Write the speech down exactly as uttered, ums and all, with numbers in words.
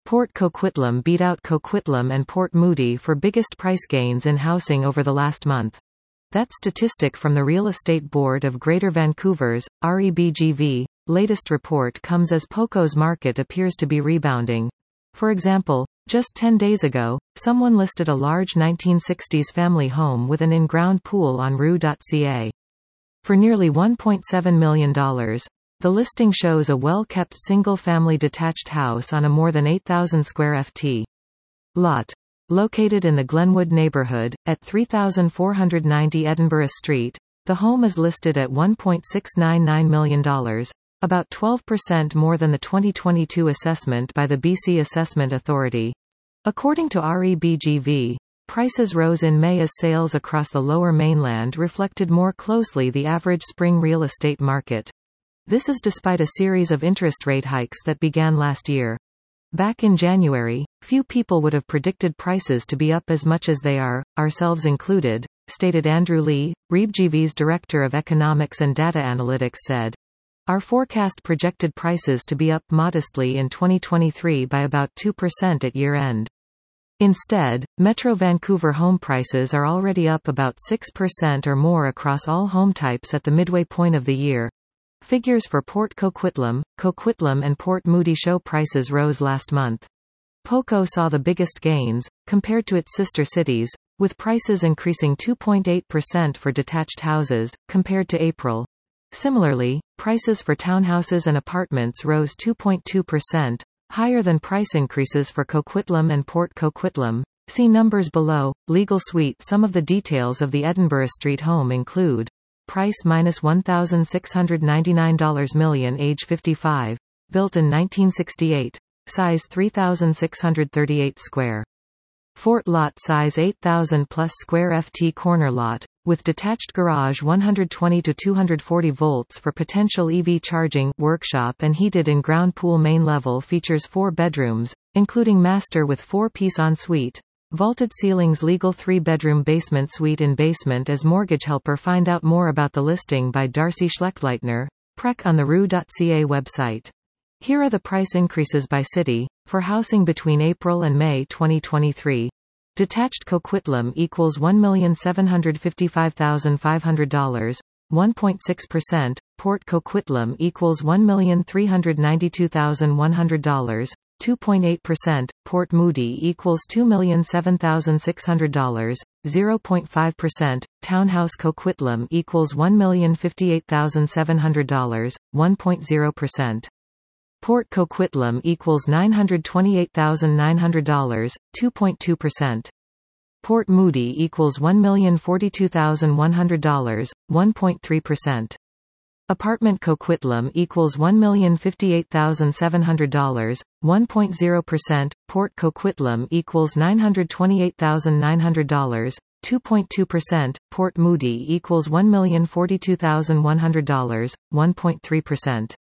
Port Coquitlam beat out Coquitlam and Port Moody for biggest price gains in housing over the last month. That statistic from the Real Estate Board of Greater Vancouver's, R E B G V, latest report comes as Poco's market appears to be rebounding. For example, just ten days ago, someone listed a large nineteen sixties family home with an in-ground pool on rue dot c a. For nearly one point seven million dollars. The listing shows a well-kept single-family detached house on a more than eight thousand square feet lot. Located in the Glenwood neighborhood, at three thousand four hundred ninety Edinburgh Street, the home is listed at one point six nine nine million dollars, about twelve percent more than the twenty twenty-two assessment by the B C Assessment Authority. According to R E B G V, prices rose in May as sales across the Lower Mainland reflected more closely the average spring real estate market. This is despite a series of interest rate hikes that began last year. Back in January, few people would have predicted prices to be up as much as they are, ourselves included, stated Andrew Lee, R E B G V's Director of Economics and Data Analytics said. Our forecast projected prices to be up modestly in twenty twenty-three by about two percent at year-end. Instead, Metro Vancouver home prices are already up about six percent or more across all home types at the midway point of the year. Figures for Port Coquitlam, Coquitlam and Port Moody show prices rose last month. Poco saw the biggest gains, compared to its sister cities, with prices increasing two point eight percent for detached houses, compared to April. Similarly, prices for townhouses and apartments rose two point two percent, higher than price increases for Coquitlam and Port Coquitlam. See numbers below. Legal suite. Some of the details of the Edinburgh Street home include: price minus one thousand six hundred ninety-nine dollars million, age fifty-five, built in nineteen sixty-eight, size three thousand six hundred thirty-eight square. Fort lot size eight thousand plus square feet corner lot, with detached garage one hundred twenty to two hundred forty volts for potential E V charging, workshop and heated in-ground pool. Main level features four bedrooms, including master with four-piece ensuite. Vaulted ceilings. Legal three-bedroom basement suite in basement as mortgage helper. Find out more about the listing by Darcy Schlechtleitner, Prec on the rue dot c a website. Here are the price increases by city, for housing between April and May twenty twenty-three. Detached Coquitlam equals one million seven hundred fifty-five thousand five hundred dollars, one point six percent. Port Coquitlam equals one million three hundred ninety-two thousand one hundred dollars, two point eight percent. Port Moody equals two million seven thousand six hundred dollars, zero point five percent. Townhouse Coquitlam equals one million fifty-eight thousand seven hundred dollars, one point zero percent. Port Coquitlam equals nine hundred twenty-eight thousand nine hundred dollars, two point two percent. Port Moody equals one million forty-two thousand one hundred dollars, one point three percent. Apartment Coquitlam equals one million fifty-eight thousand seven hundred dollars, one point zero percent. Port Coquitlam equals nine hundred twenty-eight thousand nine hundred dollars, two point two percent. Port Moody equals one million forty-two thousand one hundred dollars, one point three percent.